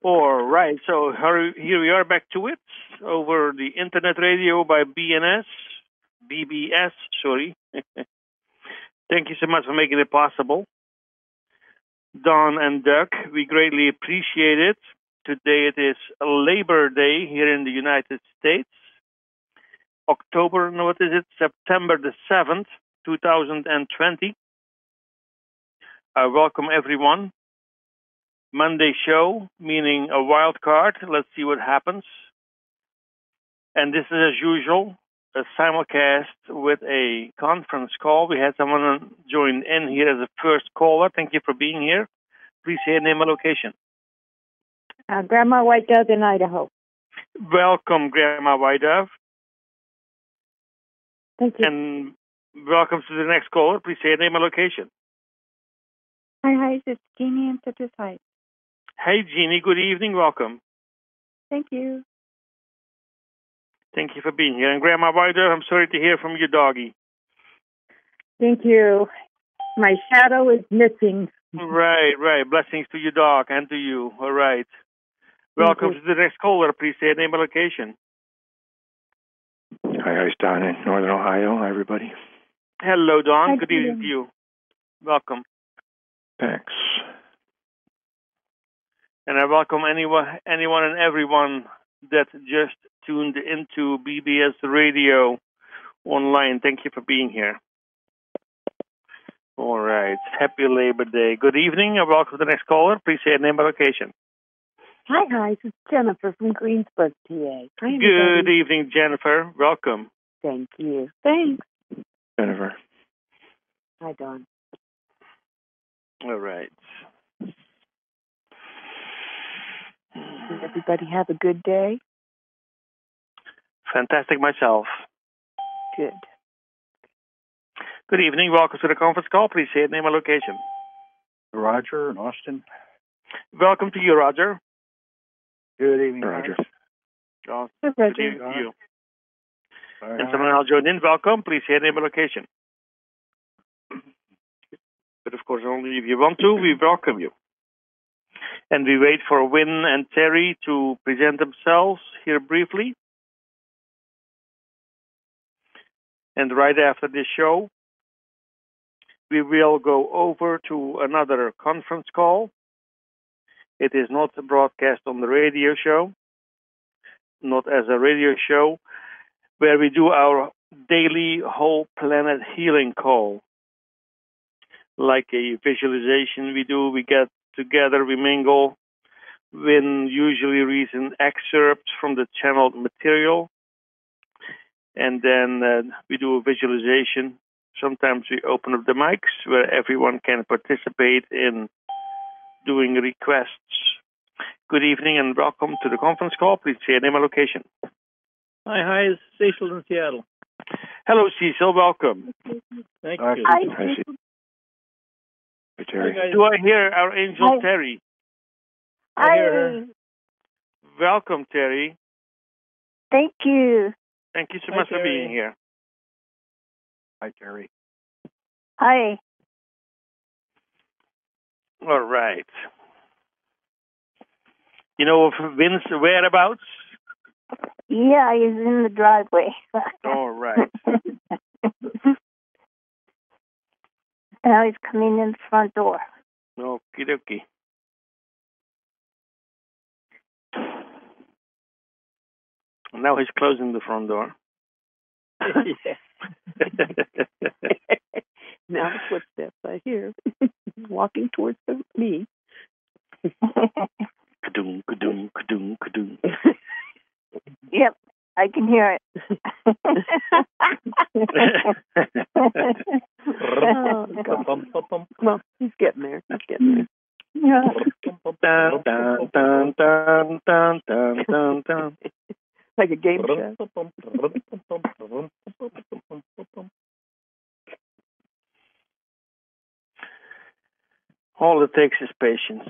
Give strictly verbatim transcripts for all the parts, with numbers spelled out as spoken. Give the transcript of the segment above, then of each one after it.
All right, so here we are back to it over the internet radio by B N S, B B S, sorry. Thank you so much for making it possible. Don and Doug, we greatly appreciate it. Today it is Labor Day here in the United States. October, no, what is it? September the seventh, two thousand twenty. I welcome everyone. Monday show, meaning a wild card. Let's see what happens. And this is, as usual, a simulcast with a conference call. We had someone join in here as a first caller. Thank you for being here. Please say your name and location. Uh, Grandma White Dove in Idaho. Welcome, Grandma White Dove. Thank you. And welcome to the next caller. Please say your name and location. Hi, hi, it's Jeannie in Citrus Heights. Hey, Jeannie. Good evening. Welcome. Thank you. Thank you for being here. And Grandma White Dove, I'm sorry to hear from your doggy. Thank you. My shadow is missing. Right, right. Blessings to your dog and to you. All right. Welcome to the next caller. Please say your name and location. Hi, hi, it's Don in Northern Ohio. Hi, everybody. Hello, Don. Hi, Good evening to you. Welcome. Thanks. And I welcome anyone, anyone and everyone that just tuned into B B S Radio online. Thank you for being here. All right. Happy Labor Day. Good evening and welcome to the next caller. Please say your name and location. Hi, guys. It's Jennifer from Greensburg, P A. Hi, Good everybody. evening, Jennifer. Welcome. Thank you. Thanks. Jennifer. Hi, Don. All right. Did everybody have a good day? Fantastic myself. Good. Good evening. Welcome to the conference call. Please say your name and location. Roger in Austin. Welcome to you, Roger. Good evening, Roger. Awesome. Hi, Good Roger. evening to you. All And right. someone else joined in. Welcome. Please say your name and location. But of course, only if you want to, we welcome you. And we wait for Win and Terry to present themselves here briefly. And right after this show, we will go over to another conference call. It is not a broadcast on the radio show, not as a radio show, where we do our daily whole planet healing call. Like a visualization we do, we get together, we mingle, Win usually reads an excerpt from the channeled material, and then uh, we do a visualization. Sometimes we open up the mics where everyone can participate in doing requests. Good evening and welcome to the conference call. Please say your name and location. Hi, hi, it's Cecil in Seattle. Hello, Cecil. Welcome. Thank Hi, you. Hi. Hi, Cecil. Hey, Terry. Hi, guys. Do I hear our angel Hi. Terry? I hear her. Hi. Welcome, Terry. Thank you. Thank you so Hi, much for Terry. being here. Hi, Terry. Hi. All right. You know of Vin's whereabouts? Yeah, he's in the driveway. All right. Now he's coming in the front door. Okie dokie. Now he's closing the front door. Now the footsteps I hear. Walking towards the, me. Kadoom, kadoom, kadoom, kadoom. Yep, I can hear it. Oh, God. Well, he's getting there. He's getting there. Yeah. Dun, dun, dun, dun, dun, dun, dun, dun. Like a game show. All it takes is patience.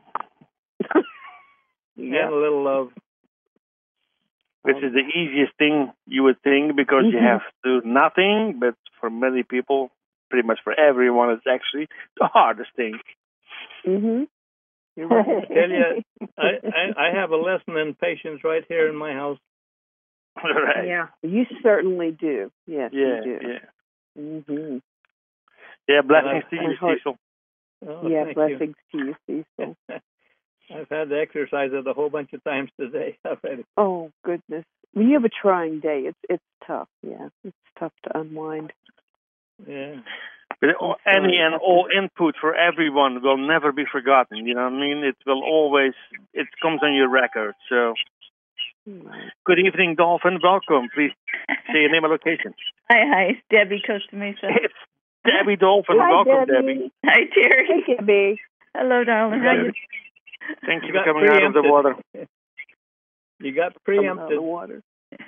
Yeah, a little love. Which is the easiest thing you would think because you have to do nothing, but for many people, pretty much for everyone, it's actually the hardest thing. Mm-hmm. You're right. I tell you, I, I have a lesson in patience right here in my house. Right. Yeah, you certainly do. Yes, Yeah, you do. yeah. Mm-hmm. Yeah, blessings to I you, hope- Cecil. Oh, yeah, thank blessings to you, Cecil. you. I've had to exercise it a whole bunch of times today already. Oh goodness, when you have a trying day, it's it's tough. Yeah, it's tough to unwind. Yeah. But I'm any sorry. and all input for everyone will never be forgotten. You know what I mean? It will always, it comes on your record. So, Right. good evening, Dolphin. Welcome. Please say your name and location. Hi, hi. It's Debbie Costa Mesa. It's Debbie Dolphin. Hi, Welcome, Debbie. Debbie. Hi, Terry. Hey, Debbie. Hello, darling. How you? Thank you, You for got coming out of the preempted. water. You got Coming out of the preempted. water.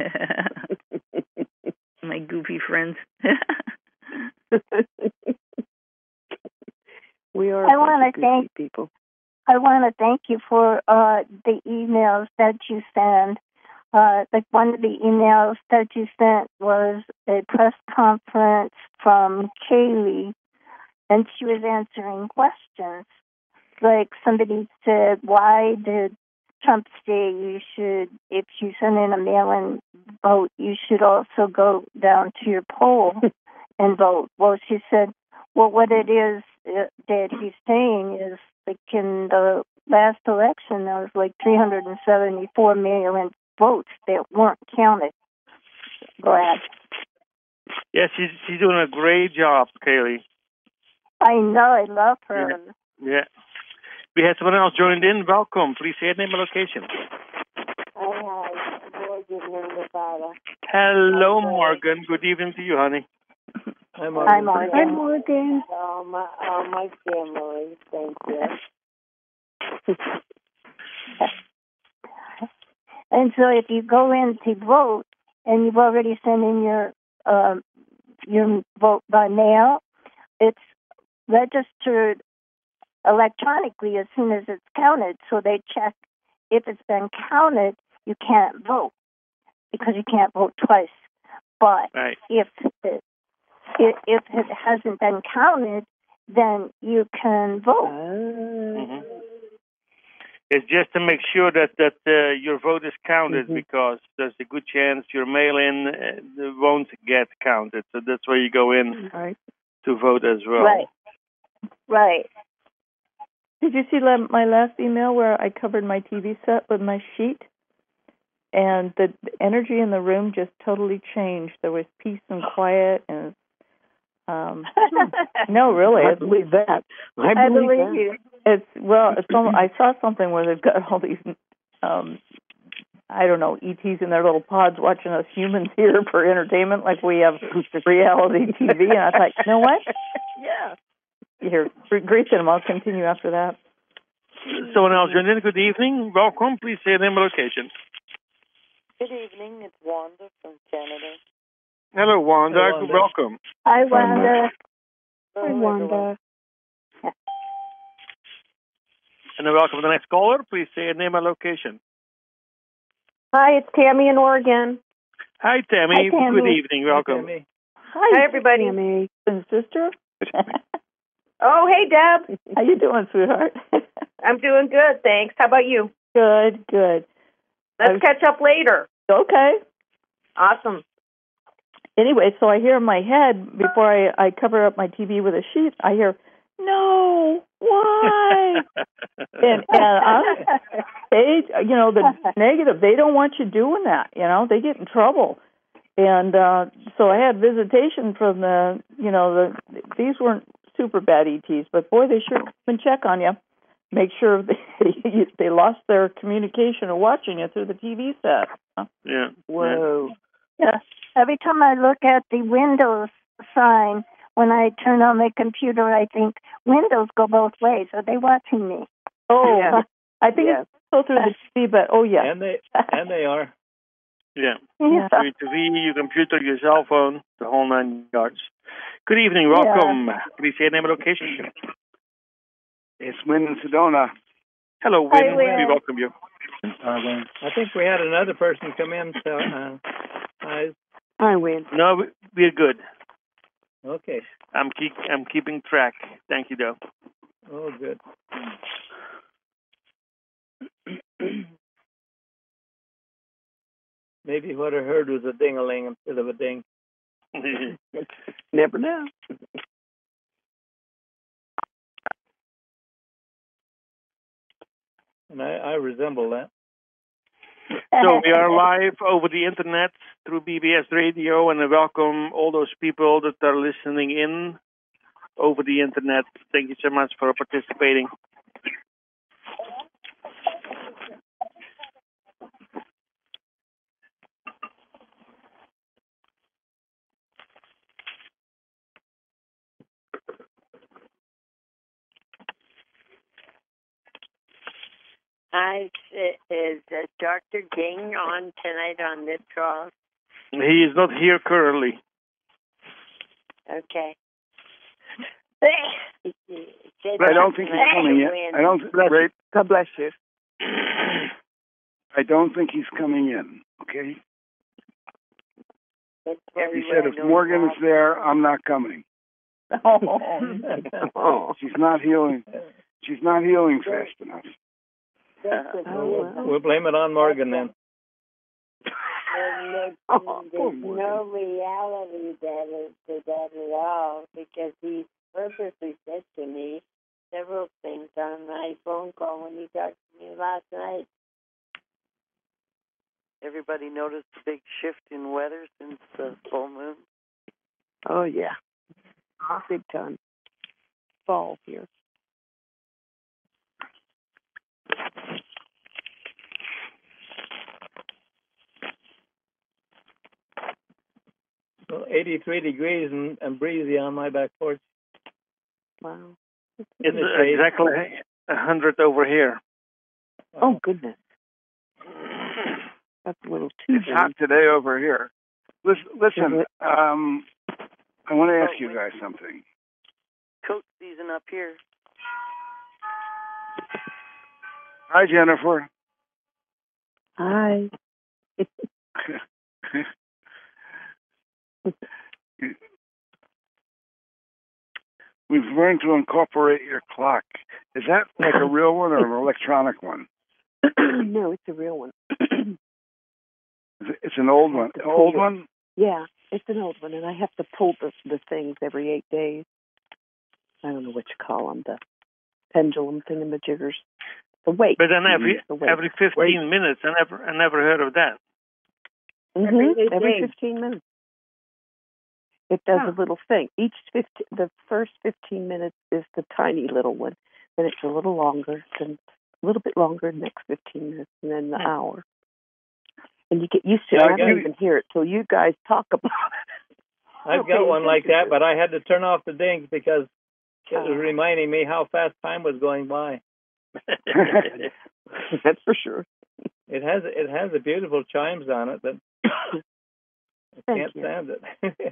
My goofy friends. We are. I wanna thank- people. I want to thank you for uh, the emails that you send. Uh, like one of the emails that you sent was a press conference from Kaylee, and she was answering questions. Like somebody said, why did Trump say you should, if you send in a mail-in vote, you should also go down to your poll and vote? Well, she said, well, what it is uh, that he's saying is, like in the last election, there was like three hundred seventy-four mail-in votes that weren't counted. Go ahead. Yeah, she's, she's doing a great job, Kaylee. I know, I love her. Yeah. We had someone else joined in. Welcome. Please say your name and location. Hi, Morgan in Nevada. Hello, Morgan. Good evening to you, honey. I'm Hi, already- Morgan. Hi, Morgan. Oh, my, oh, my family. Thank you. And so if you go in to vote and you've already sent in your um, your vote by mail, it's registered electronically as soon as it's counted. So they check if it's been counted, you can't vote because you can't vote twice. But Right. if it, if if it hasn't been counted, then you can vote. hmm It's just to make sure that that uh, your vote is counted, Mhm. because there's a good chance your mail-in uh, won't get counted. So that's where you go in Right. to vote as well. Right. Right. Did you see la- my last email where I covered my T V set with my sheet? And the energy in the room just totally changed. There was peace and quiet, and um, no, really, I it's, believe that. I I believe, believe that. you. it's well. It's almost, I saw something where they've got all these, um, I don't know, E Ts in their little pods watching us humans here for entertainment, like we have reality T V. And I thought, you know what? Yeah. Here, greet them. I'll continue after that. Someone else joined in. Good evening. Welcome. Please say your name and location. Good evening. It's Wanda from Canada. Hello, Wanda. Hello, Wanda. Welcome. Hi, Wanda. Hello, Hi, everyone. Wanda. And then welcome to the next caller. Please say your name and location. Hi, it's Tammy in Oregon. Hi, Tammy. Hi, Tammy. Good evening. Welcome. Tammy. Hi, Hi, everybody. Tammy. And sister. Oh, hey, Deb. How you doing, sweetheart? I'm doing good, thanks. How about you? Good, good. Let's I've- catch up later. Okay. Awesome. Anyway, so I hear in my head, before I, I cover up my T V with a sheet, I hear, no, why? and and I'm, they, you know, the negative, they don't want you doing that, you know, they get in trouble. And uh, so I had visitation from the, you know, the these weren't super bad E Ts, but boy, they sure come and check on you. Make sure they they lost their communication of watching it through the T V set. Yeah. Whoa. Yeah. Every time I look at the Windows sign, when I turn on my computer, I think Windows go both ways. Are they watching me? Oh, Yeah. I think Yeah. it's still through the T V, but oh yeah. And they and they are. Yeah. Yeah. Your T V, your computer, your cell phone, the whole nine yards. Good evening. Welcome. Please say your name and location. It's Win in Sedona. Hello, Win. Hi, Win. We welcome you. Uh, Win. I think we had another person come in. So, uh, I, I win. No, we- we're good. okay. I'm keep I'm keeping track. Thank you, though. Oh, good. maybe what I heard was a ding-a-ling instead of a ding. Never know. And I, I resemble that. So we are live over the internet through B B S Radio, and I welcome all those people that are listening in over the internet. Thank you so much for participating. Hi, is uh, Doctor King on tonight on this call? He is not here currently. Okay. I don't think he's coming in. I don't. Wait. God bless you. I don't think he's coming in. Okay. He said if Morgan is there, I'm not coming. Oh. She's not healing. She's not healing fast enough. Oh, well. We'll blame it on Morgan then. There's Oh, no, poor there's Morgan. no reality that is to that at all, because he purposely said to me several things on my phone call when he talked to me last night. Everybody noticed the big shift in weather since the full moon? Oh, yeah. Big time. Fall here. Well, eighty-three degrees and, and breezy on my back porch. Wow. It's In the shade. exactly a hundred over here. Oh, goodness. That's a little too It's hot today over here. Listen, listen. Um, I want to ask you guys something. Coat season up here. Hi, Jennifer. Hi. We've learned to incorporate your clock. Is that like a real one or an electronic one? No, it's a real one. It's an old one. An old one? Yeah, it's an old one, and I have to pull the, the things every eight days. I don't know what you call them, the pendulum thingamajiggers. The weight. But then every The weight. every fifteen minutes, I never I never heard of that. Mm-hmm. Every fifteen minutes. It does Huh. a little thing. Each fifteen, the first fifteen minutes is the tiny little one. Then it's a little longer, then a little bit longer, next fifteen minutes, and then the Hmm. hour. And you get used to Yeah, it. I I don't get- even hear it till you guys talk about it. I've Okay, got one like attention that, but I had to turn off the dings because it was Oh. reminding me how fast time was going by. That's for sure. It has it has the beautiful chimes on it, but I Thank can't you. stand it.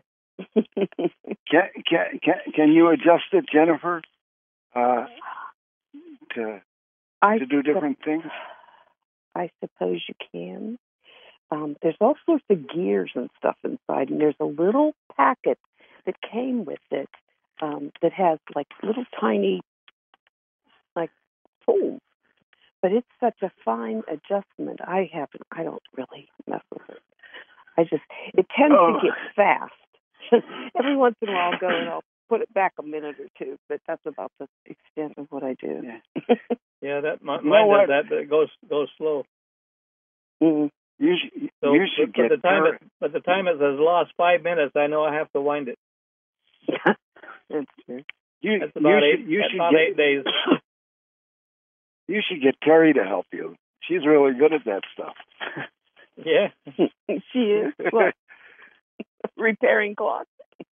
Can, can, can, can you adjust it, Jennifer, uh, to I to do different things? I suppose you can. Um, there's all sorts of gears and stuff inside, and there's a little packet that came with it um, that has like little tiny, like tools. But it's such a fine adjustment. I haven't. I don't really mess with it. I just it tends Oh. to get fast. Every once in a while, I'll go and I'll put it back a minute or two, but that's about the extent of what I do. Yeah. Yeah, that my, You know mine what? does that, but it goes goes slow. Mm. You should, So, you should but, get the time Terry- it, but the time it says lost five minutes, I know I have to wind it. That's true. you, That's you about should, eight. you That's should about get, eight days. You should get Terry to help you. She's really good at that stuff. Yeah. She is. What? Repairing clocks.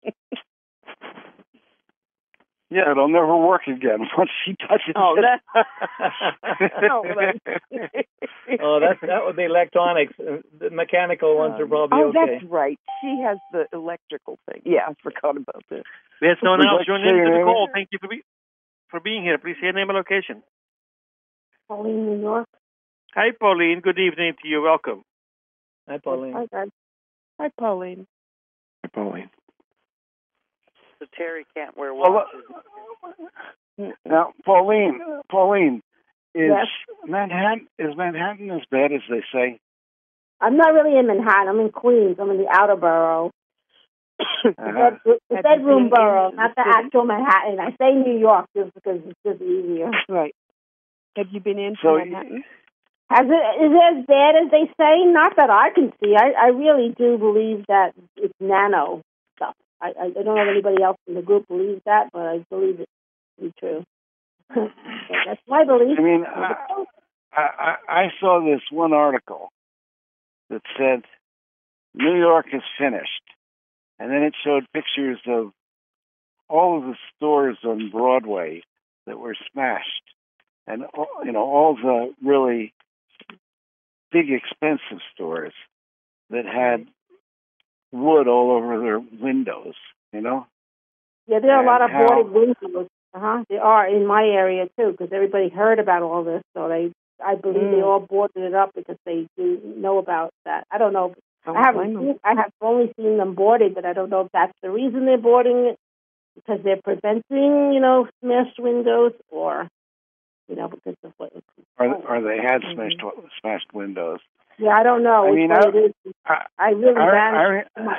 Yeah, it'll never work again once she touches Oh, it. that. Oh, that. Oh, that's that would be electronics. Uh, The mechanical ones are probably oh, okay. that's right. She has the electrical thing. Yeah, I forgot about that. We have someone Would you else like to join say in your to the name? call. Thank you for be, for being here. Please say your name and location. Pauline, New York. Hi, Pauline. Good evening to you. Welcome. Hi, Pauline. Hi, guys. Hi, Pauline. Hi, Pauline. So Terry can't wear Well, watches. now, Pauline, Pauline, is Yes. Manhattan is Manhattan as bad as they say? I'm not really in Manhattan. I'm in Queens. I'm in the outer borough. Uh-huh. The, bed, the Have you bedroom been borough, in not the the city? actual Manhattan. I say New York just because it's just easier. Right. Have you been into So- Manhattan? Has it, is it as bad as they say? Not that I can see. I, I really do believe that it's nano stuff. I, I don't know if anybody else in the group believes that, but I believe it to be true. So that's my belief. I mean, I, I, I saw this one article that said New York is finished, and then it showed pictures of all of the stores on Broadway that were smashed, and all- you know all the really big expensive stores that had wood all over their windows. You know. Yeah, there are a lot of And how- boarded windows. Uh-huh. There are in my area too, because everybody heard about all this. So they, I believe Mm. they all boarded it up because they do know about that. I don't know. Don't I haven't. blame 'em. Seen, I have only seen them boarded, but I don't know if that's the reason they're boarding it, because they're preventing, you know, smashed windows, or you know, because of what. It's, Or, or they had Mhm. smashed smashed windows. yeah, I don't know I which mean, one I- it is. I, I really I, vanished. I,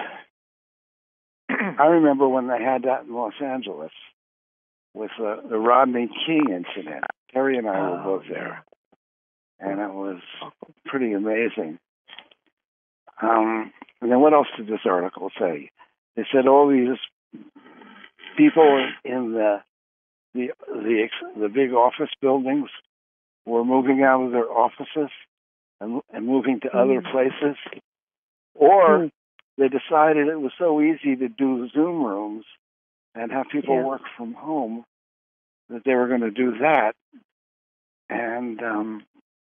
I remember when they had that in Los Angeles with uh, the Rodney King incident. Terry and I were Oh, both there, and it was pretty amazing. Um, and then what else did this article say? They said all these people in the the the ex- the big office buildings were moving out of their offices and, and moving to other places, or Mm. they decided it was so easy to do Zoom rooms and have people Yeah. work from home that they were going to do that. And um,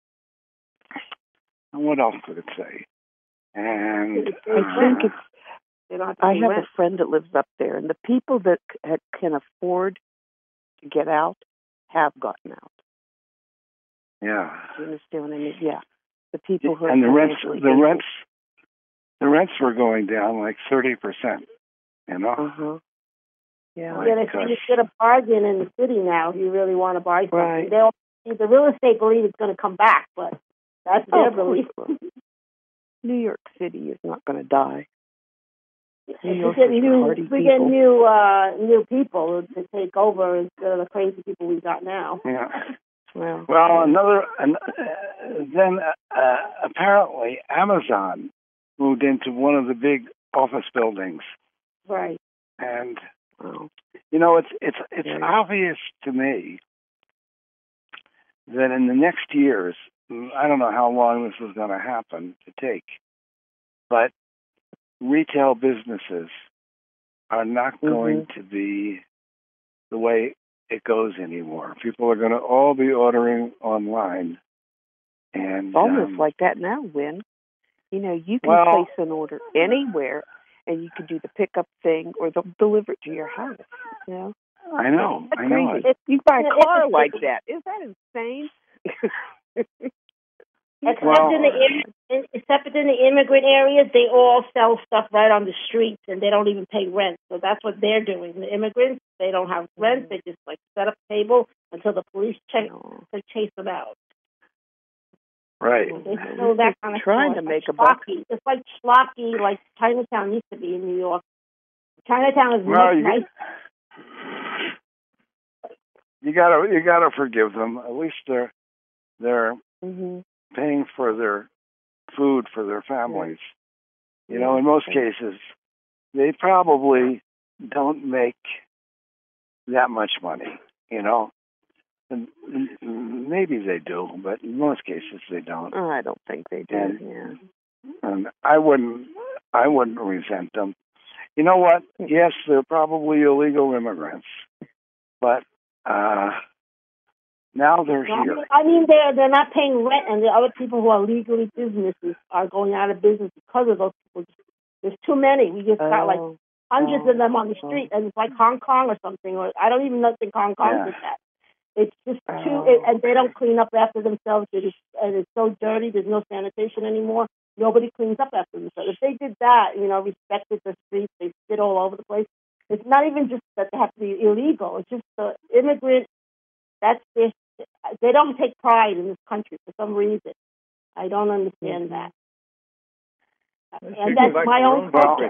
what else could it say? And I think uh, it's. They don't have to I pay have rent. a friend that lives up there, and the people that c- can afford to get out have gotten out. yeah, Do you understand what I mean? Yeah. The people who are and the rents, financially the able- rents, the rents were going down like thirty percent. You know, Uh-huh. Yeah. Like, Yeah, they say you get a bargain in the city now if you really want to buy something. Right. They'll, the real estate believe it's going to come back, but that's Oh, their of course belief. it will. New York City is not going to die. New If we Yorkers get are new, hardy if we get people. new, uh, new people to take over instead of the crazy people we got now. yeah. Well, Well, another, an, uh, then uh, apparently Amazon moved into one of the big office buildings, Right. and wow. you know it's it's it's Very- obvious to me that in the next years, I don't know how long this is going to happen to take, but retail businesses are not going to be the way it goes anymore. People are going to all be ordering online. And It's almost um, like that now, Win. You know, you can Well- place an order anywhere, and you can do the pickup thing, or they'll deliver it to your house. You know, I know, that's I know crazy. it. You buy a It's- car it's- like that. Is that insane? Except Well- in the im- except in the immigrant areas, they all sell stuff right on the streets, and they don't even pay rent. So that's what they're doing. The immigrants, they don't have rent. They just like set up a table until the police check to chase them out. Right. They sell that kind of Trying store. to make a Like buck. schlocky. It's like schlocky, like Chinatown used to be in New York. Chinatown is Well, much you nicer. You gotta you gotta forgive them. At least they're they're Mm-hmm. paying for their food for their families. You know, Yeah. in most cases, they probably don't make that much money. You know, and and maybe they do, but in most cases they don't. Oh, I don't think they do. And- Yeah. And I wouldn't I wouldn't resent them. You know what? Yes, they're probably illegal immigrants, but uh, now they're No, I here. mean, I mean, they're they're not paying rent, and the other people who are legally businesses are going out of business because of those people. There's too many. We just got like Oh, hundreds oh, of them on the street, and it's like Hong Kong or something. Or I don't even know think Hong Kong Yeah. did that. It's just too, Oh. it, and they don't clean up after themselves. It is, and it's so dirty. There's no sanitation anymore. Nobody cleans up after themselves. If they did that, you know, respected the streets, they sit all over the place. It's not even just that they have to be illegal. It's just the immigrant. That's their. They don't take pride in this country for some reason. I don't understand that. And that's my own culture.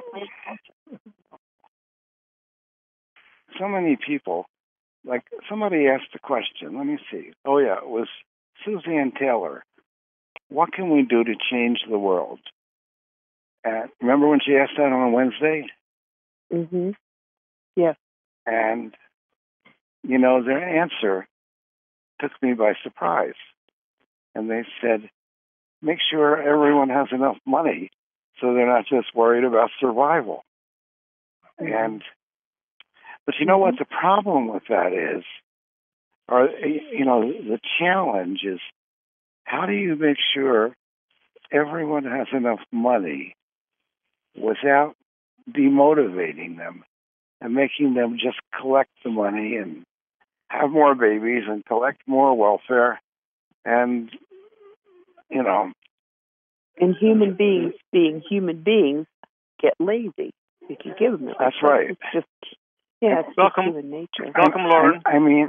So many people, like somebody asked a question. Let me see. Oh, yeah, it was Suzanne Taylor. What can we do to change the world? And remember when she asked that on Wednesday? Mm-hmm. Yes. And, you know, their answer took me by surprise. And they said, make sure everyone has enough money so they're not just worried about survival. Mm-hmm. And, but you know what the problem with that is? Or, you know, the challenge is, how do you make sure everyone has enough money without demotivating them and making them just collect the money and have more babies and collect more welfare and, you know. And human beings, being human beings, get lazy if you give them it. That's right. It's just, yeah, it's welcome, just human nature. Welcome, Lauren. I, I mean.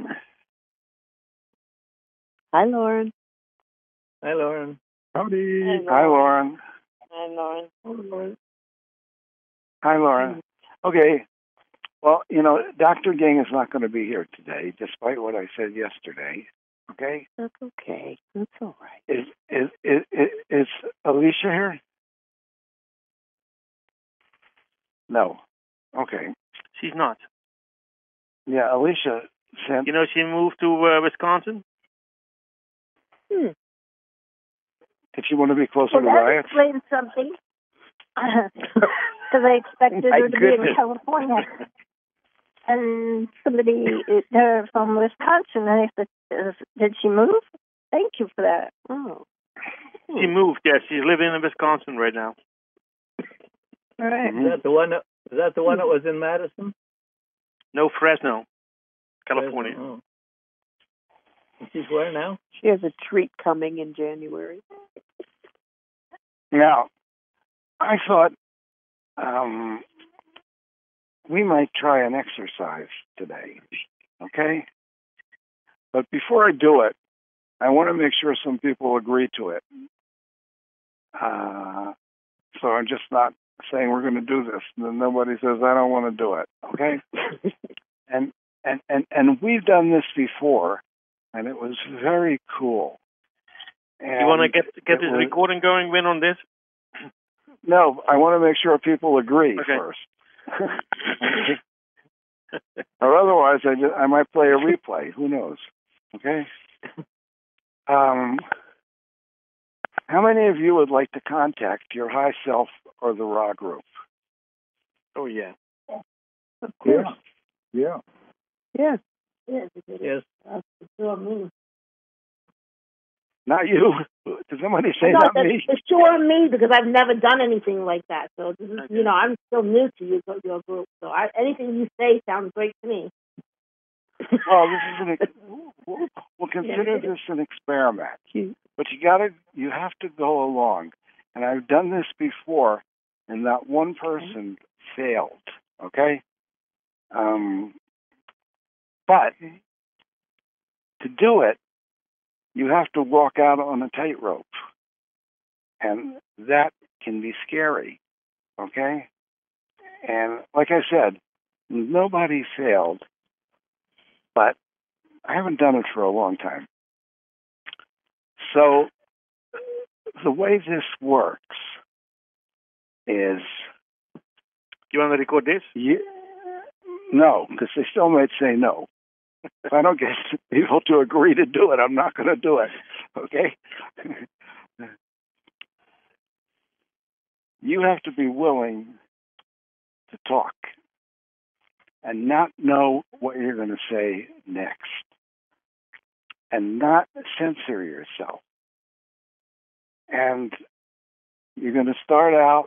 Hi, Lauren. Hi, Lauren. Howdy. Hi, Lauren. Hi, Lauren. Hi, Lauren. Hi, Lauren. Okay. Well, you know, Doctor Ging is not going to be here today, despite what I said yesterday. Okay? That's okay. That's all right. Is is is is, is Alicia here? No. Okay. She's not. Yeah, Alicia sent. You know, she moved to uh, Wisconsin. Hmm. Did she want to be closer Well, to that riots? explains something. Because I expected My her to be in goodness. California. And somebody uh, from Wisconsin, and I said, "Is- did she move? Thank you for that. Oh. She moved. Yes, she's living in Wisconsin right now. All right. Is that the one? That, is that the one that was in Madison, No, Fresno, California. Fresno. Oh. She's where now? She has a treat coming in January. Now, I thought um, we might try an exercise today, okay? But before I do it, I want to make sure some people agree to it. Uh, so I'm just not saying we're going to do this, and then nobody says, I don't want to do it, okay? and, and, and, and we've done this before, and it was very cool. And You want to get get this was, recording going, Win, on this? No, I want to make sure people agree Okay. first. Or otherwise, I, just, I might play a replay. Who knows? Okay? Um, how many of you would like to contact your high self or the raw group? Oh, yeah. Of course. Yeah. Yeah. Yes. Yes. That's sure me. Not you. Did somebody say No, not that's, me? it's sure me because I've never done anything like that. So this is, Okay. you know, I'm still new to you, your group. So I, anything you say sounds great to me. Well, this is an. Ex- we'll, we'll consider this an experiment, but you gotta, you have to go along. And I've done this before, and not one person failed. Okay. Um, but to do it, you have to walk out on a tightrope, and that can be scary. Okay. And like I said, nobody failed. But I haven't done it for a long time. So the way this works is... You want to record this? You, no, because they still might say no. If I don't get people to agree to do it, I'm not going to do it. Okay? You have to be willing to talk and not know what you're going to say next, and not censor yourself. And you're going to start out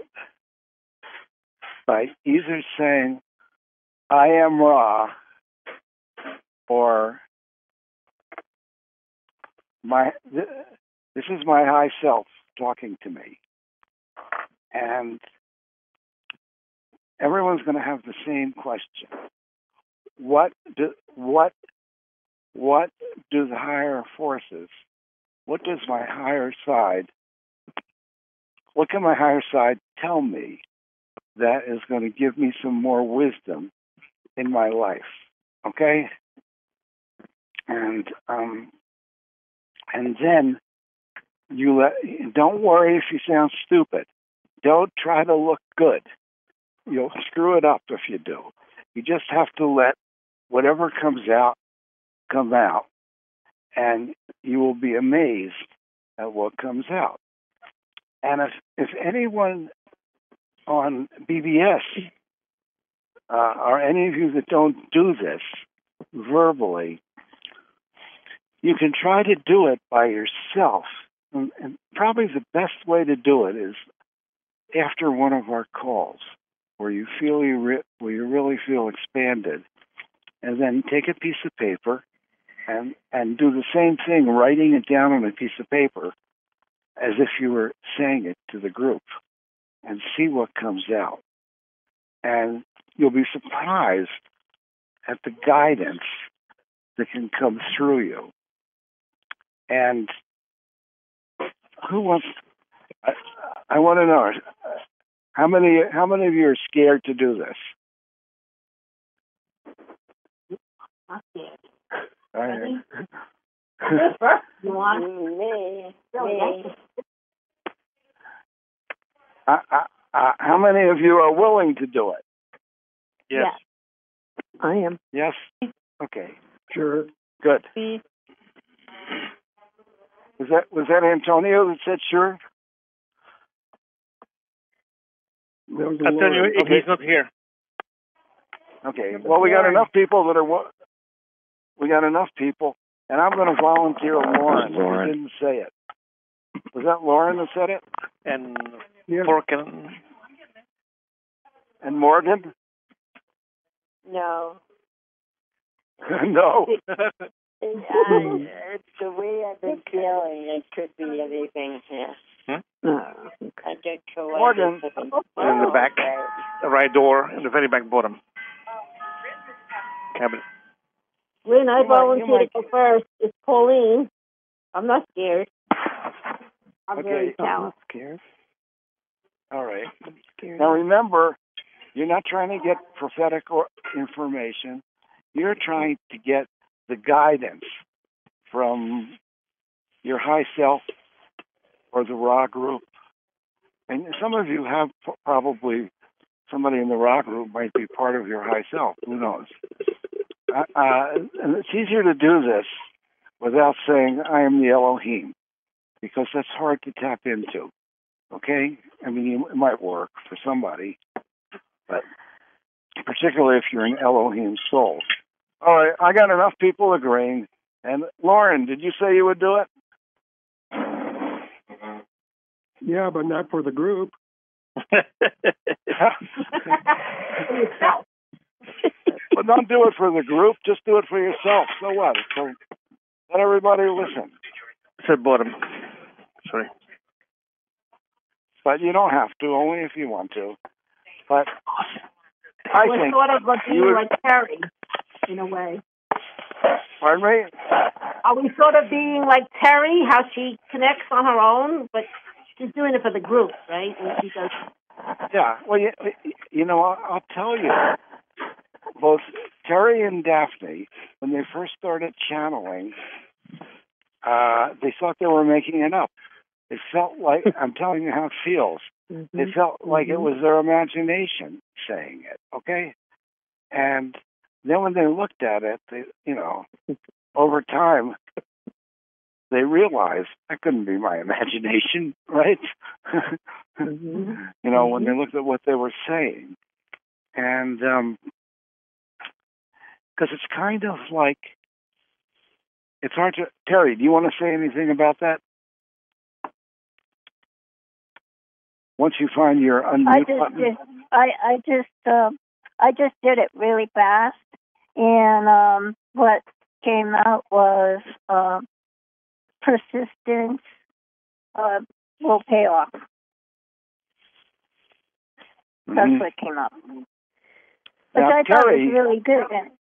by either saying, I am Ra, or my th- this is my high self talking to me. And everyone's going to have the same question. What do, what, what do the higher forces, what does my higher side, what can my higher side tell me that is going to give me some more wisdom in my life. Okay? And um, and then you let, don't worry if you sound stupid. Don't try to look good. You'll screw it up if you do. You just have to let whatever comes out come out, and you will be amazed at what comes out. And if if anyone on B B S uh, or any of you that don't do this verbally, you can try to do it by yourself. And, and probably the best way to do it is after one of our calls, where you feel you re- where you really feel expanded, and then take a piece of paper and and do the same thing, writing it down on a piece of paper as if you were saying it to the group, and see what comes out. And you'll be surprised at the guidance that can come through you. And who wants? I, I want to know how many how many of you are scared to do this? I'm scared. All right. You want? Me, Really, me. Uh, uh, uh, how many of you are willing to do it? Yes. I am. Yes? Okay. Sure. Good. Was that was that Antonio that said sure? That was a I'll tell you, Lauren. Okay. he's not here. Okay. Well, we got enough people that are. wa- We got enough people, and I'm going to volunteer Lauren. Lauren. Who didn't say it. Was that Lauren that said it? And Yeah. Forkin. And Morgan? No. No. It, I, it's the way I've been feeling. It could be anything. Yeah. Oh, I get Morgan. In the back, the right door, in the very back bottom cabinet. Lynn, I You might- you volunteer to might- go first. It's Pauline. I'm not scared. I'm Okay. very I'm talented. not scared. All right. I'm scared. Now remember, you're not trying to get prophetic or information. You're trying to get the guidance from your high self or the raw group. And some of you have p- probably somebody in the raw group might be part of your high self. Who knows? Uh, uh, and it's easier to do this without saying, I am the Elohim, because that's hard to tap into. Okay? I mean, it might work for somebody, but particularly if you're an Elohim soul. All right, I got enough people agreeing. And Lauren, did you say you would do it? Yeah, but not for the group. But don't do it for the group. Just do it for yourself. So what? So let everybody listen. It's at bottom. Sorry. But you don't have to, only if you want to. But I We're think... sort of like you being would- like Terry, in a way. Pardon me? Are we sort of being like Terry, how she connects on her own, but she's doing it for the group, right? And she does. Yeah. Well, you, you know, I'll, I'll tell you. Both Terry and Daphne, when they first started channeling, uh, they thought they were making it up. It felt like, I'm telling you how it feels. Mm-hmm. It felt like it was their imagination saying it, okay? And then when they looked at it, they, you know, over time, they realized that couldn't be my imagination, right? Mm-hmm. You know, when they looked at what they were saying. And, um, because it's kind of like, it's hard to, Terry, do you want to say anything about that? Once you find your I unmute just button. did. I I just uh, I just did it really fast, and um, what came out was uh, persistence uh, will pay off. That's Mhm. what came up. Which Now, I thought Terry- was really good. And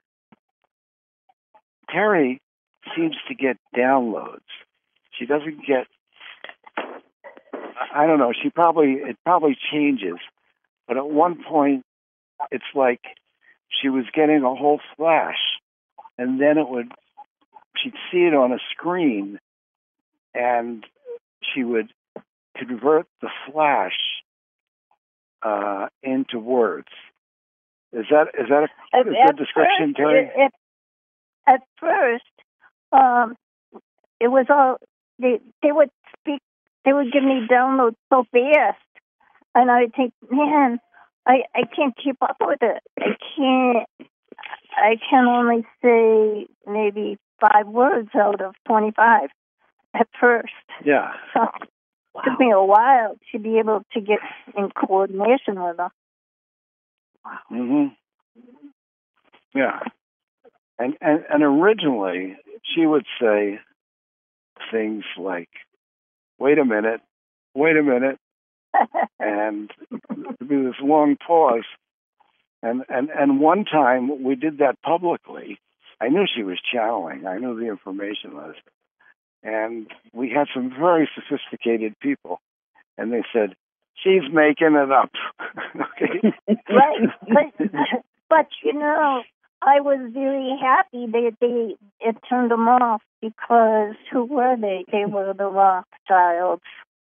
Terry seems to get downloads. She doesn't get I don't know. She probably it probably changes, but at one point, it's like she was getting a whole flash, and then it would she'd see it on a screen, and she would convert the flash uh, into words. Is that is that a, a good description, first, Terry? It, at first, um, it was all they they would speak. They would give me downloads so fast, and I would think, man, I I can't keep up with it. I can't. I can only say maybe five words out of twenty-five at first. Yeah. So it took me a while to be able to get in coordination with her. Mhm. Yeah. And, and and originally she would say things like, "Wait a minute, wait a minute," and there'd be this long pause. And and and one time we did that publicly. I knew she was channeling. I knew the information was, and we had some very sophisticated people, and they said, "She's making it up." Okay. Right, but but you know, I was very happy that they it turned them off, because who were they? They were the Rothschilds.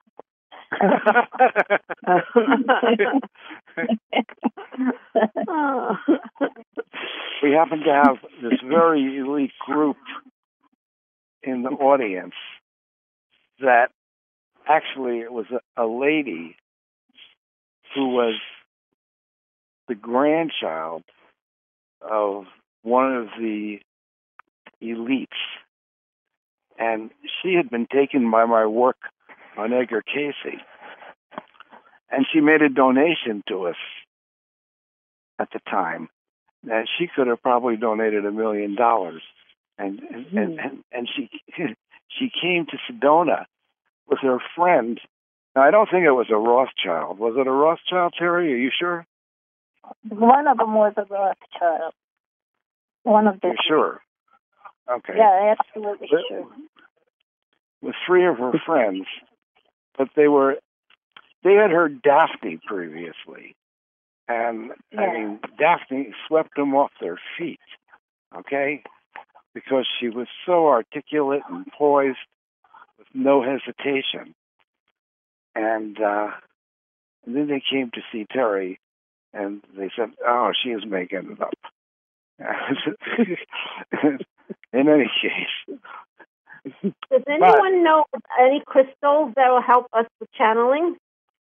We happen to have this very elite group in the audience that actually it was a, a lady who was the grandchild of one of the elites. And she had been taken by my work on Edgar Casey. And she made a donation to us at the time. And she could have probably donated a million dollars. And and, mm. and, and and she she came to Sedona with her friend. Now, I don't think it was a Rothschild. Was it a Rothschild, Terry? Are you sure? One of them was a Rothschild. One of them. You're sure? Okay. Yeah, absolutely but, sure. With three of her friends, but they were they had heard Daphne previously, and yeah. I mean Daphne swept them off their feet. Okay, because she was so articulate and poised, with no hesitation. And, uh, and then they came to see Terry, and they said, "Oh, she is making it up." In any case. Does anyone but, know any crystals that will help us with channeling?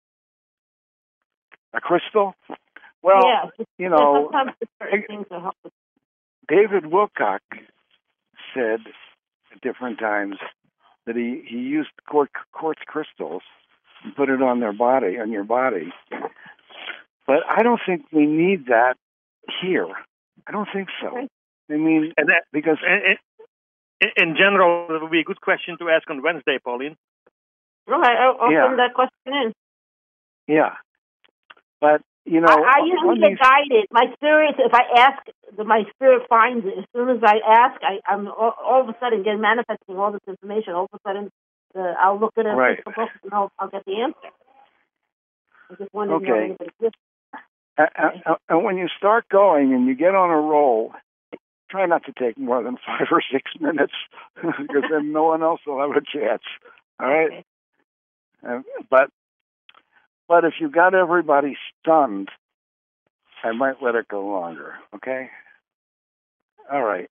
A crystal? Well, yeah, you know, sometimes certain things will help us. David Wilcock said at different times that he, he used quartz, quartz crystals and put it on their body, on your body. But I don't think we need that here. I don't think so. Okay. I mean, and that, because in, in general, it would be a good question to ask on Wednesday, Pauline. Right, I'll, I'll yeah. send that question in. Yeah, but you know, I, I usually get these... guided. My spirit, if I ask, my spirit finds it. As soon as I ask, I, I'm all, all of a sudden getting manifesting all this information. All of a sudden, uh, I'll look at a right. book and I'll, I'll get the answer. I just wanted okay. to know if it exists. And, and when you start going and you get on a roll, try not to take more than five or six minutes, because then no one else will have a chance. All right. Okay. Uh, but but if you got everybody stunned, I might let it go longer. Okay. All right.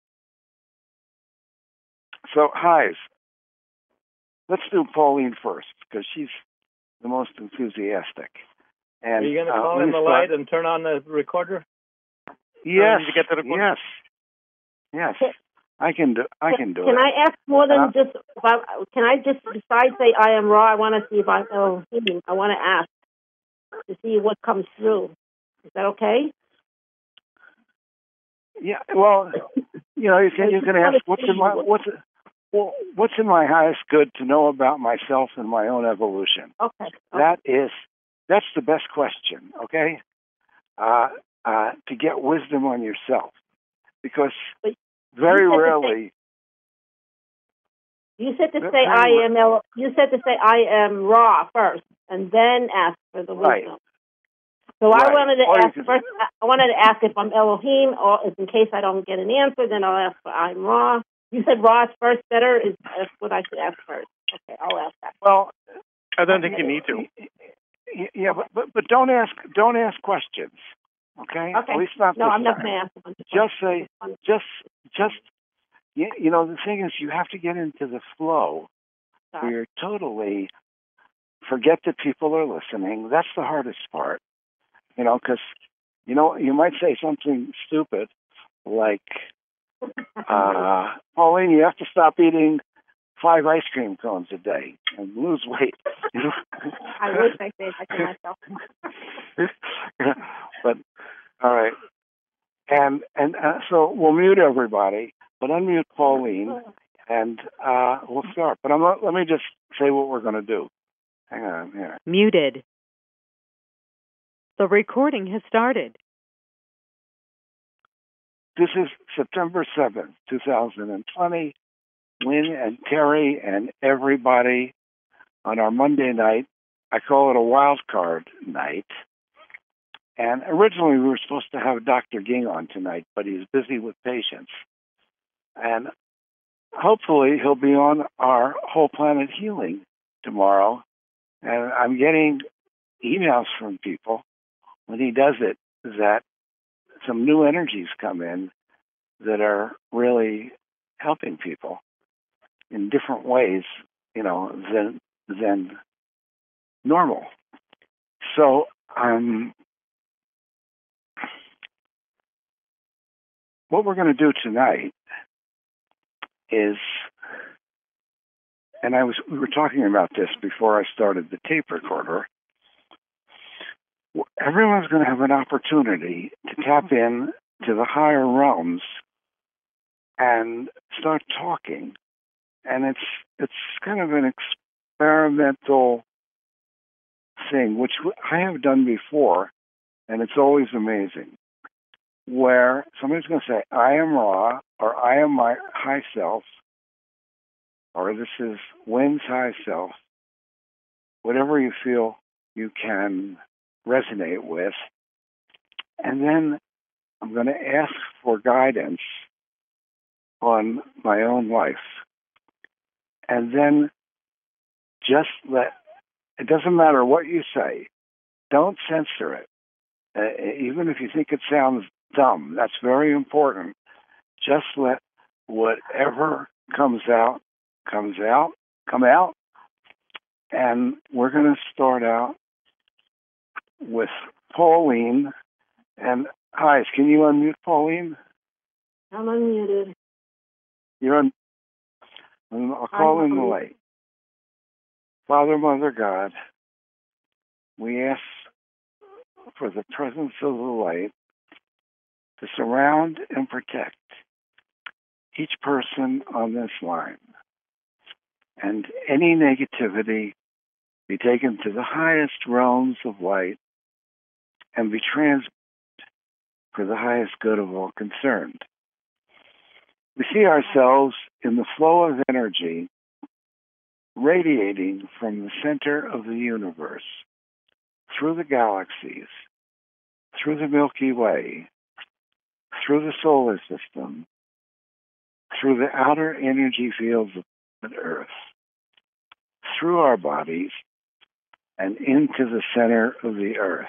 So highs. Let's do Pauline first, because she's the most enthusiastic. And, are you going to uh, call in the start... light and turn on the recorder? Yes. To get the recorder? Yes. Yes. I can do. I can do can it. Can I ask more than uh, just? About, can I just besides say I am raw? I want to see if I. Oh, I want to ask to see what comes through. Is that okay? Yeah. Well, you know, you can you can ask what's in my what's well, what's in my highest good to know about myself and my own evolution. Okay. okay. That is that's the best question. Okay. Uh, uh, to get wisdom on yourself, because. Very rarely, You said to They're say paying- I am El. You said to say I am Ra first, and then ask for the Right. wisdom. So I Right. wanted to Or you ask could- first. I wanted to ask if I'm Elohim, or if in case I don't get an answer, then I'll ask for I'm Ra. You said Ra is first better. Is that's what I should ask first? Okay, I'll ask that. Well, I don't think you need to. y- yeah, but, but but don't ask don't ask questions. Okay. Okay. At least not No, this I'm not time. going to ask a bunch of Just questions. say just just you, you know the thing is you have to get into the flow where you're totally forget that people are listening. That's the hardest part. You know, because you know you might say something stupid like, uh, Pauline, you have to stop eating five ice cream cones a day and lose weight. You know? I wish I said that to myself. But all right, and and uh, so we'll mute everybody, but unmute Pauline, and uh, we'll start. But I'm not, let me just say what we're going to do. Hang on here. Muted. The recording has started. This is September seventh, two thousand twenty. Lynn and Terry and everybody on our Monday night. I call it a wild card night. And originally we were supposed to have Doctor Ging on tonight, but he's busy with patients. And hopefully he'll be on our Whole Planet Healing tomorrow. And I'm getting emails from people when he does it that some new energies come in that are really helping people in different ways, you know, than than normal. So um, what we're going to do tonight is, and I was we were talking about this before I started the tape recorder. Everyone's going to have an opportunity to tap in to the higher realms and start talking. And it's it's kind of an experimental thing, which I have done before, and it's always amazing, where somebody's going to say, I am Ra, or I am my high self, or this is Wynn's high self, whatever you feel you can resonate with. And then I'm going to ask for guidance on my own life. And then just let, it doesn't matter what you say, don't censor it. Uh, even if you think it sounds dumb, that's very important. Just let whatever comes out, comes out, come out. And we're going to start out with Pauline. And hi, can you unmute Pauline? I'm unmuted. You're on. I'll call in the light. Father, Mother, God, we ask for the presence of the light to surround and protect each person on this line. And any negativity be taken to the highest realms of light and be transmuted for the highest good of all concerned. We see ourselves in the flow of energy radiating from the center of the universe, through the galaxies, through the Milky Way, through the solar system, through the outer energy fields of the Earth, through our bodies, and into the center of the Earth.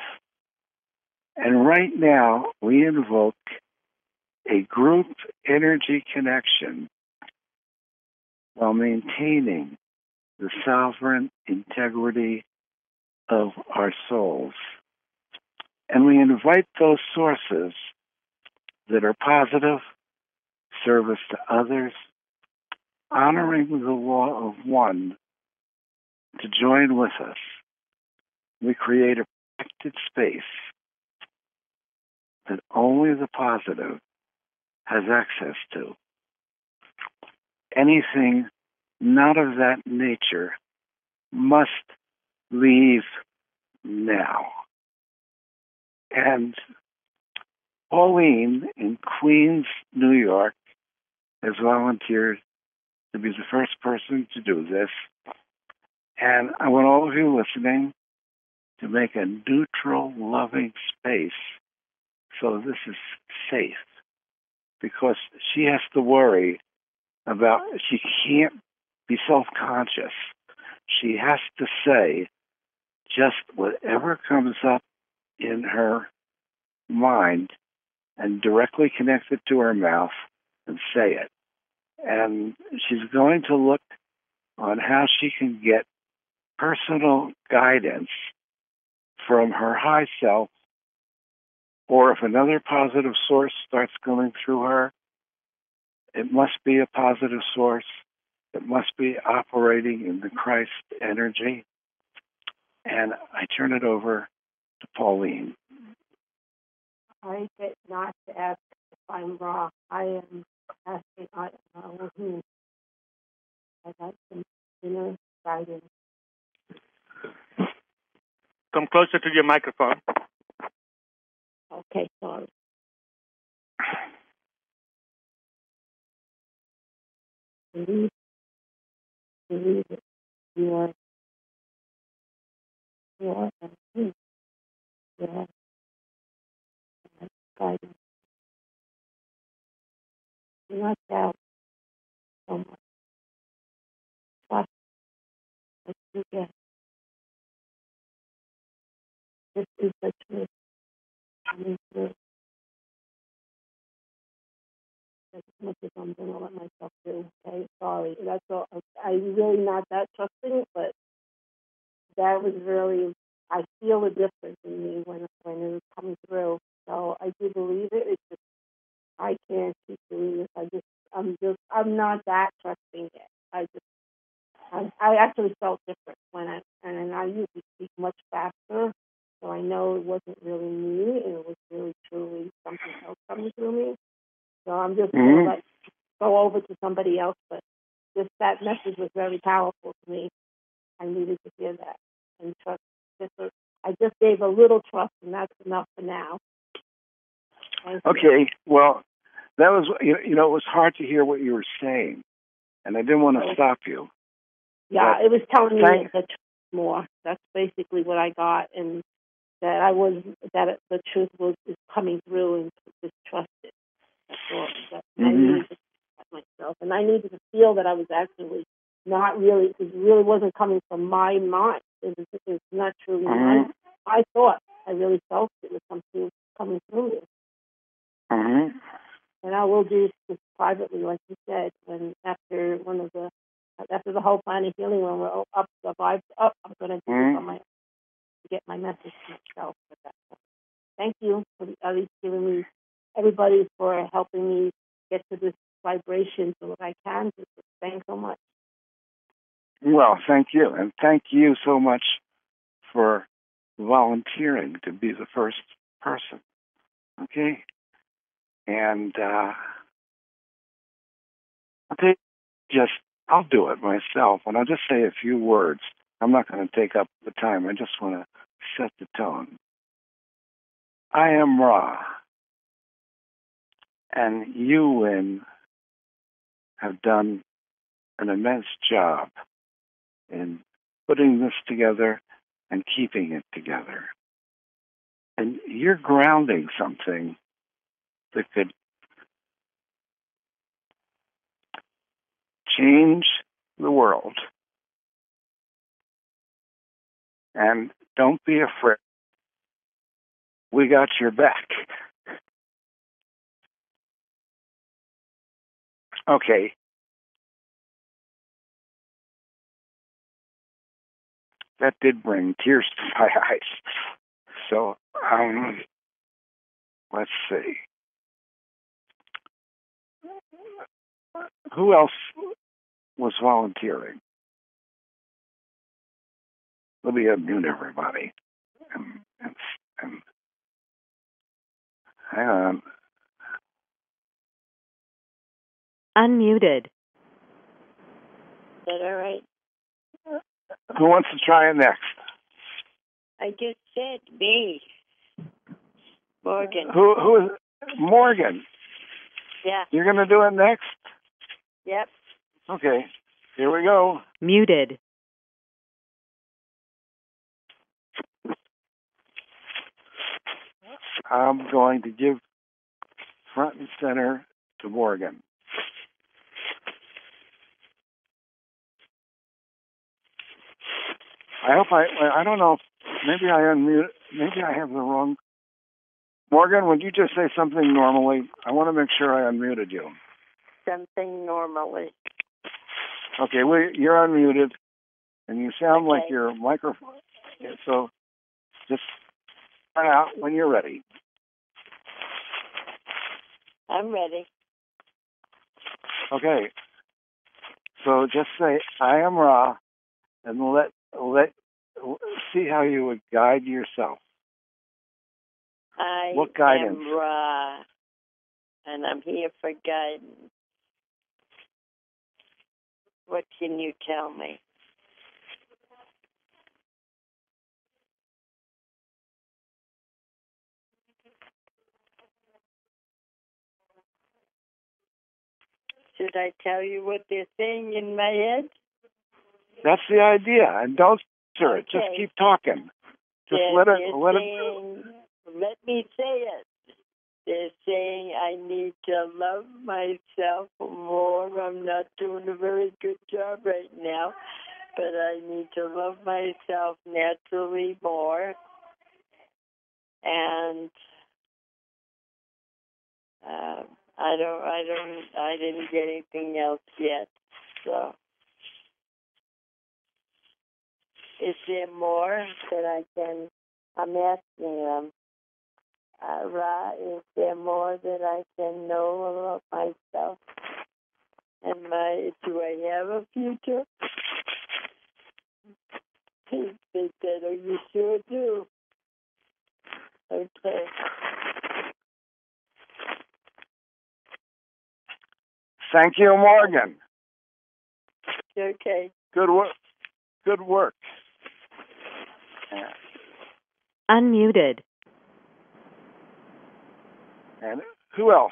And right now, we invoke a group energy connection while maintaining the sovereign integrity of our souls. And we invite those sources that are positive, service to others, honoring the law of one, to join with us. We create a protected space that only the positive has access to. Anything not of that nature must leave now. And Pauline in Queens, New York, has volunteered to be the first person to do this. And I want all of you listening to make a neutral, loving space so this is safe. Because she has to worry about, she can't be self-conscious. She has to say just whatever comes up in her mind and directly connect it to her mouth and say it. And she's going to look on how she can get personal guidance from her high self, or if another positive source starts going through her, it must be a positive source. It must be operating in the Christ energy. And I turn it over to Pauline. I get not to ask if I'm wrong. I am asking I Elohim. I got some inner guidance. Come closer to your microphone. Okay, sorry. Believe, believe it. You are, you are Elohim. You are guidance. Do not doubt so much. Trust what you get. This is the truth coming through. As much as I'm going to let myself do. Okay, sorry. That's all. I'm really not that trusting, but that was really, I feel the difference in me when when it was coming through. So I do believe it. It's just, I can't keep doing this. I just, I'm just, I'm not that trusting yet. I just, I, I actually felt different when I, and I usually speak much faster. So I know it wasn't really me, and it was really truly something else coming through me. So I'm just mm-hmm. going to let go over to somebody else. But just that message was very powerful to me. I needed to hear that and trust. Just a, I just gave a little trust, and that's enough for now. Thank okay, you. Well, that was, you know, it was hard to hear what you were saying, and I didn't want to stop you. Yeah, but it was telling thank- me the truth more. That's basically what I got, and that I was, that it, the truth was is coming through and just trust it. That's all. That mm-hmm. I needed to trust myself, and I needed to feel that I was actually not really, it really wasn't coming from my mind. It was, it was not truly mm-hmm. my, my thought. I really felt it was something coming through me. Mm-hmm. And I will do this privately, like you said, when after one of the, after the whole plan of healing, when we're up, survived up, I'm going to do mm-hmm. this on my, to get my message to myself at that point. Thank you for at least giving me, everybody for helping me get to this vibration so that I can do this. Thanks so much. Well, thank you. And thank you so much for volunteering to be the first person. Okay? And uh, I'll take just, I'll do it myself. And I'll just say a few words. I'm not going to take up the time. I just want to set the tone. I am Ra. And you, Lynn, have done an immense job in putting this together and keeping it together. And you're grounding something that could change the world. And don't be afraid. We got your back. Okay. That did bring tears to my eyes. So, um, let's see. Who else was volunteering? Let me unmute everybody. And, and, and hang on. Unmuted. Is that all right? Who wants to try it next? I just said me. Morgan. Who? Who is Morgan? Yeah. You're going to do it next? Yep. Okay, here we go. Muted. I'm going to give front and center to Morgan. I hope I, I don't know, if maybe I unmute, maybe I have the wrong. Morgan, would you just say something normally? I want to make sure I unmuted you. Something normally. Okay, well, you're unmuted, and you sound Okay. like your microphone. Yeah, so just turn out when you're ready. I'm ready. Okay. So just say, I am Ra, and let let see how you would guide yourself. I What guidance? am Ra, and I'm here for guidance. What can you tell me? Should I tell you what they're saying in my head? That's the idea, and don't answer it. Just Okay. keep talking. Just They're, let it. they're Let it. saying, let me say it. They're saying I need to love myself more. I'm not doing a very good job right now, but I need to love myself naturally more. And uh, I don't, I don't, I didn't get anything else yet. So, is there more that I can? I'm asking them. Uh, Ra, is there more that I can know about myself? And my, do I have a future? They said, oh, you sure do. Okay. Thank you, Morgan. Okay. Good work. Good work. Yeah. Unmuted. And who else?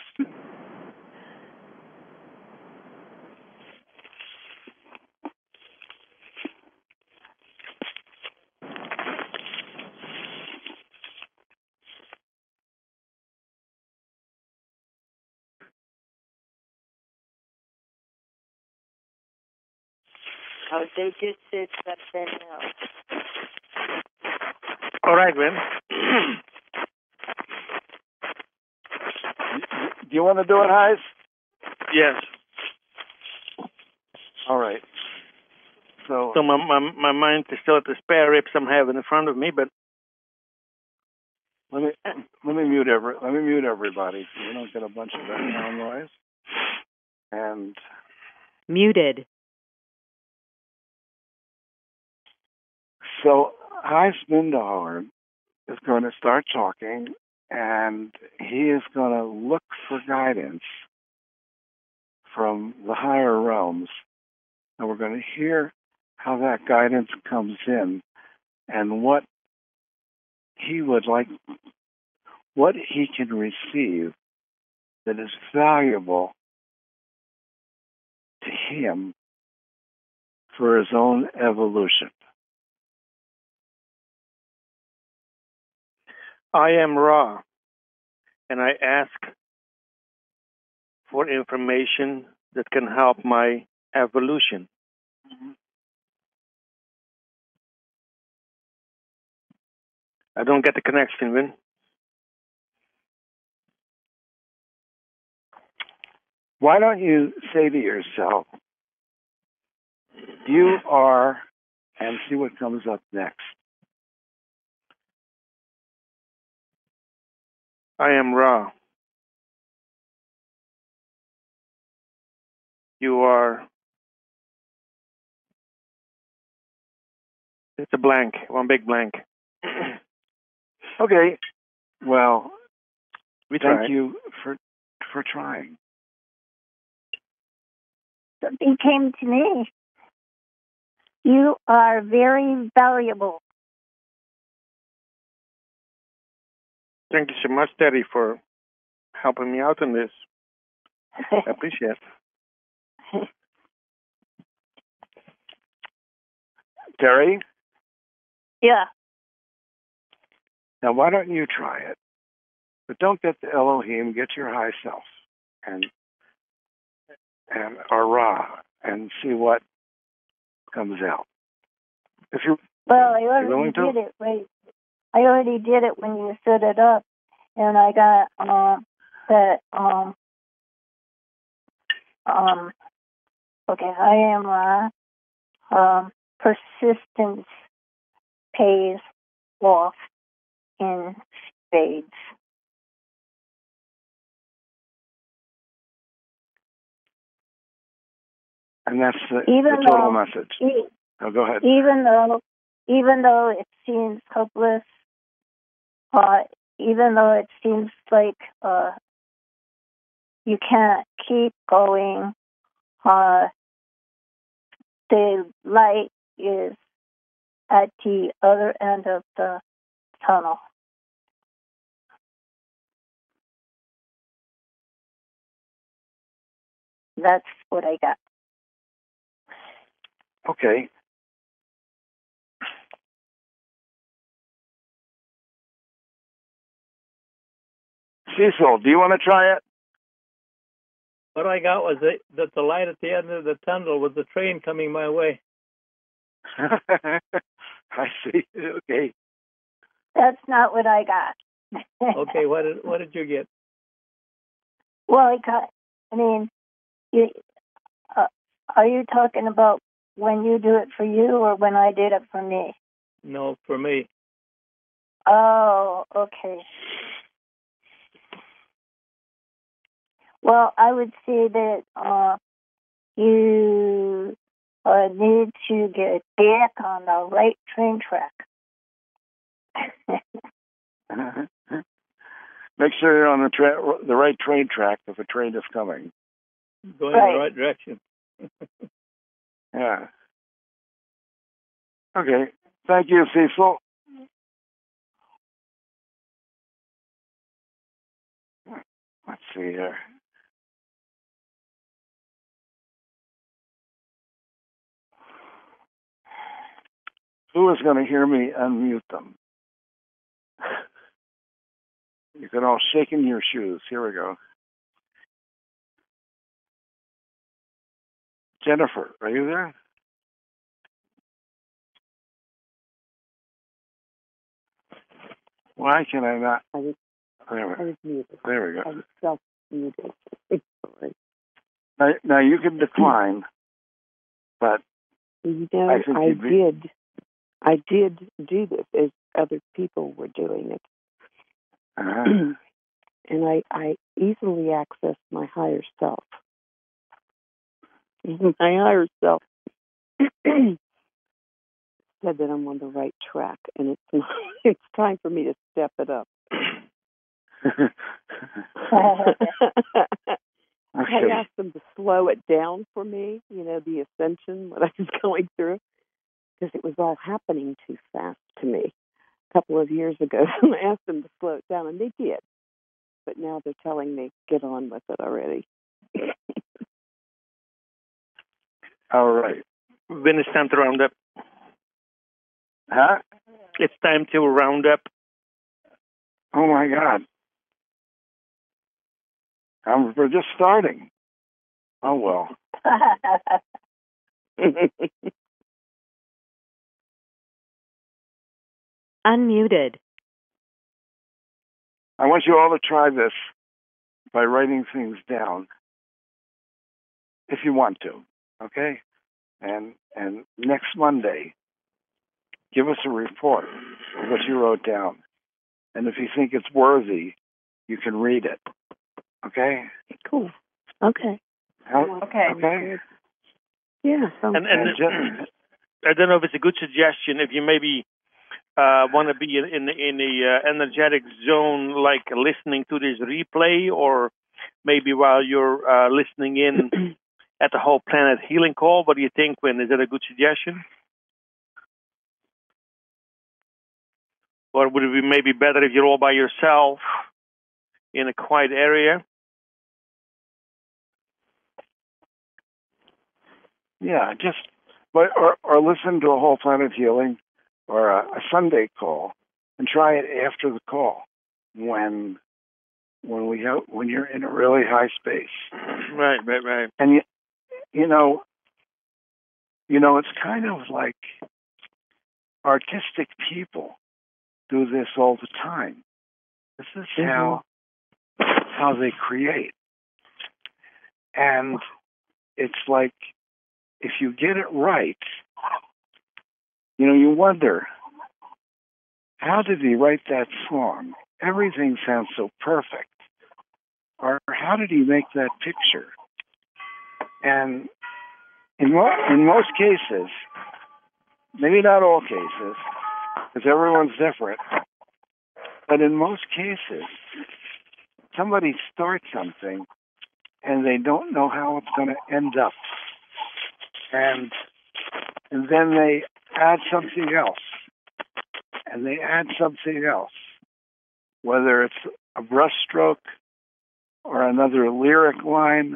Oh, they just said something else. All right, Gwen. Do you want to do it, Heis? Yes. All right. So, So my, my my mind is still at the spare ribs I'm having in front of me, but let me let me mute every let me mute everybody so we don't get a bunch of background noise. And Muted. so Heis Bindauer is going to start talking, and he is going to look for guidance from the higher realms, and we're going to hear how that guidance comes in and what he would like, what he can receive that is valuable to him for his own evolution. I am Ra, and I ask for information that can help my evolution. I don't get the connection, Vin. Why don't you say to yourself, you are, and see what comes up next. I am Ra. You are. It's a blank, one big blank. Okay. Well, we thank tried. you for for trying. Something came to me. You are very valuable. Thank you so much, Terry, for helping me out in this. I appreciate it. Terry, Yeah. now why don't you try it? But don't get the Elohim, get your high self and and or Ra and see what comes out. If you Well, I you already willing to? did it. Right. I already did it when you set it up, and I got uh, that. Um. Um. Okay, I am. Uh, um. Persistence pays off in spades. And that's the, Even the total though, message. e- Oh, go ahead. even though, even though it seems hopeless, uh, even though it seems like uh, you can't keep going, uh, the light is at the other end of the tunnel. That's what I got. Okay. Cecil, do you want to try it? What I got was that, that the light at the end of the tunnel was the train coming my way. I see. Okay. That's not what I got. Okay, what did what did you get? Well, I got. I mean, you, uh, are you talking about when you do it for you or when I did it for me? No, for me. Oh, okay. Well, I would say that uh, you uh, need to get back on the right train track. Make sure you're on the tra- the right train track if a train is coming. Going Right. in the right direction. Yeah. Okay. Thank you, Cecil. Let's see here. Who is going to hear me unmute them? You can all shake in your shoes. Here we go. Jennifer, are you there? Why can I not? I was, There I we, was muted. there we I go. was self-muted. Sorry. Now, now you can decline, but You know, I think I you'd be- did. I did do this as other people were doing it. uh, And I, I easily accessed my higher self. My higher self said that I'm on the right track, and it's not, it's time for me to step it up. I asked them to slow it down for me, you know, the ascension, what I was going through, because it was all happening too fast to me a couple of years ago. I asked them to slow it down, and they did. But now they're telling me, get on with it already. All right. When it's time to round up. Huh? It's time to round up. Oh, my God. Um, we're just starting. Oh, well. Unmuted. I want you all to try this by writing things down, if you want to, okay? And and next Monday, give us a report of what you wrote down. And if you think it's worthy, you can read it, okay? Cool. Okay. How- Okay. Okay? Yeah. sounds And, and And ju- I don't know if it's a good suggestion if you maybe uh, want to be in in, in the uh, energetic zone, like listening to this replay, or maybe while you're uh, listening in at the whole planet healing call. What do you think, Win? Is that a good suggestion? Or would it be maybe better if you're all by yourself in a quiet area? yeah, just but or, or listen to a Whole Planet Healing or a, a Sunday call, and try it after the call when when we have, when you're in a really high space. Right, right, right. And you you know you know it's kind of like artistic people do this all the time. This is Mhm. how how they create. And it's like, if you get it right, you know, you wonder, how did he write that song? Everything sounds so perfect. Or how did he make that picture? And in, mo- in most cases, maybe not all cases, because everyone's different, but in most cases, somebody starts something and they don't know how it's going to end up. And, and then they add something else. And they add something else. Whether it's a brushstroke or another lyric line,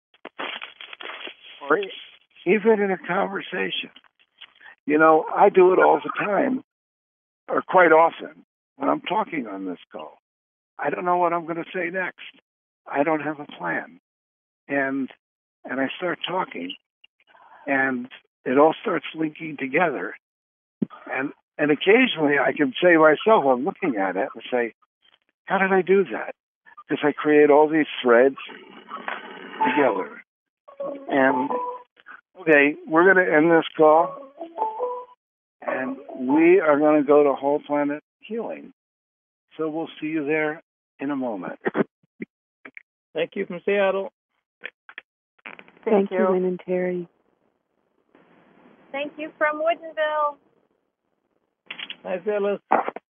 or even in a conversation. You know, I do it all the time, or quite often, when I'm talking on this call. I don't know what I'm going to say next. I don't have a plan. And and I start talking, and it all starts linking together. And and occasionally I can say myself, I'm looking at it and say, how did I do that? Because I create all these threads together. And, okay, we're going to end this call, and we are going to go to Whole Planet Healing. So we'll see you there in a moment. Thank you from Seattle. Thank, Thank you, Lynn and Terry. Thank you from Woodinville. Hi, Phyllis.